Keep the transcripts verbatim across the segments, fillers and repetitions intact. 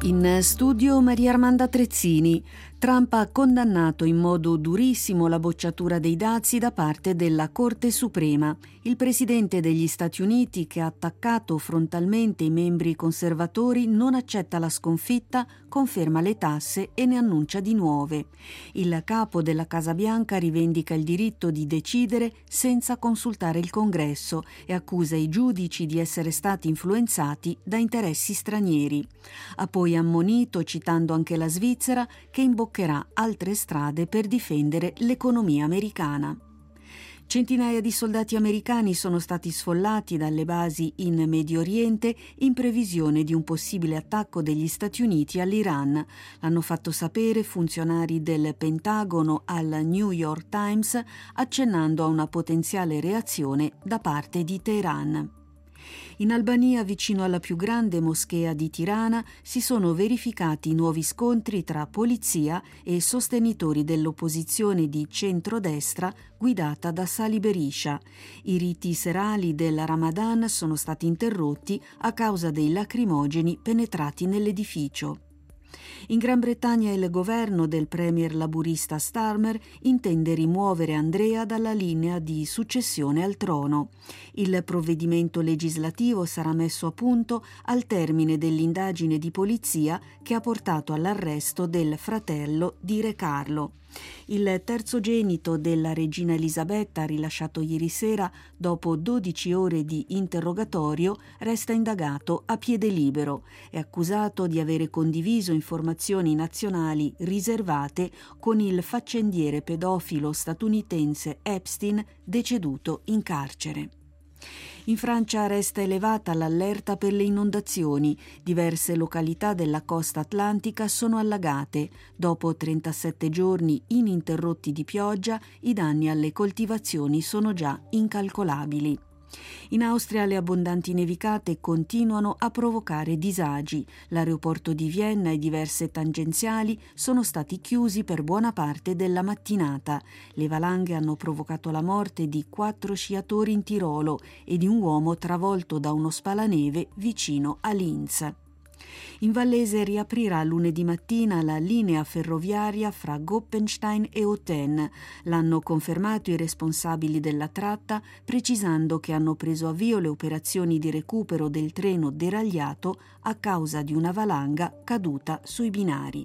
In studio Maria Armanda Trezzini. Trump ha condannato in modo durissimo la bocciatura dei dazi da parte della Corte Suprema. Il presidente degli Stati Uniti, che ha attaccato frontalmente i membri conservatori, non accetta la sconfitta, conferma le tasse e ne annuncia di nuove. Il capo della Casa Bianca rivendica il diritto di decidere senza consultare il Congresso e accusa i giudici di essere stati influenzati da interessi stranieri. Ha poi ammonito, citando anche la Svizzera, che imboccherà altre strade per difendere l'economia americana. Centinaia di soldati americani sono stati sfollati dalle basi in Medio Oriente in previsione di un possibile attacco degli Stati Uniti all'Iran. L'hanno fatto sapere funzionari del Pentagono al New York Times, accennando a una potenziale reazione da parte di Teheran. In Albania, vicino alla più grande moschea di Tirana, si sono verificati nuovi scontri tra polizia e sostenitori dell'opposizione di centrodestra guidata da Sali Berisha. I riti serali del Ramadan sono stati interrotti a causa dei lacrimogeni penetrati nell'edificio. In Gran Bretagna il governo del premier laburista Starmer intende rimuovere Andrea dalla linea di successione al trono. Il provvedimento legislativo sarà messo a punto al termine dell'indagine di polizia che ha portato all'arresto del fratello di Re Carlo. Il terzogenito della regina Elisabetta, rilasciato ieri sera dopo dodici ore di interrogatorio, resta indagato a piede libero. È accusato di avere condiviso informazioni nazionali riservate con il faccendiere pedofilo statunitense Epstein, deceduto in carcere. In Francia resta elevata l'allerta per le inondazioni. Diverse località della costa atlantica sono allagate. Dopo trentasette giorni ininterrotti di pioggia, i danni alle coltivazioni sono già incalcolabili. In Austria le abbondanti nevicate continuano a provocare disagi. L'aeroporto di Vienna e diverse tangenziali sono stati chiusi per buona parte della mattinata. Le valanghe hanno provocato la morte di quattro sciatori in Tirolo e di un uomo travolto da uno spalaneve vicino a Linz. In Vallese riaprirà lunedì mattina la linea ferroviaria fra Goppenstein e Autun. L'hanno confermato i responsabili della tratta, precisando che hanno preso avvio le operazioni di recupero del treno deragliato a causa di una valanga caduta sui binari.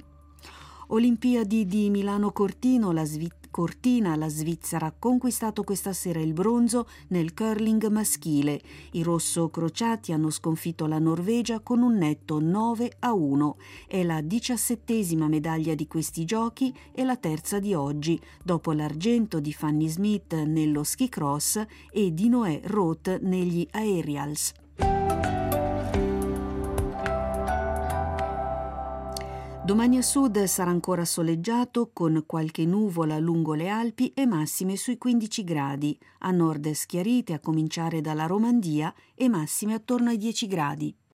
Olimpiadi di Milano Cortino, la Svi- Cortina, la Svizzera ha conquistato questa sera il bronzo nel curling maschile. I rosso-crociati hanno sconfitto la Norvegia con un netto nove a uno. È la diciassettesima medaglia di questi giochi e la terza di oggi, dopo l'argento di Fanny Smith nello ski cross e di Noé Roth negli aerials. Domani a sud sarà ancora soleggiato con qualche nuvola lungo le Alpi e massime sui quindici gradi. A nord schiarite a cominciare dalla Romandia e massime attorno ai dieci gradi.